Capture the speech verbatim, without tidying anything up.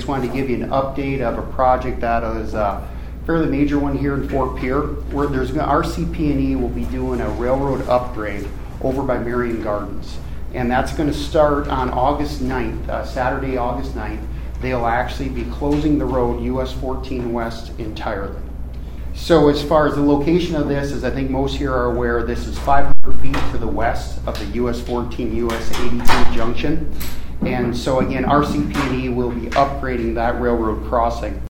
just wanted to give you an update of a project that is a fairly major one here in Fort Pierre, where there's gonna, R C P and E will be doing a railroad upgrade over by Marion Gardens. And that's going to start on August ninth, uh, Saturday, August ninth. They'll actually be closing the road U S fourteen West entirely. So as far as the location of this, as I think most here are aware, this is five hundred feet to the west of the U S fourteen U S eighty-two junction. And so again, R C P and E will be upgrading that railroad crossing.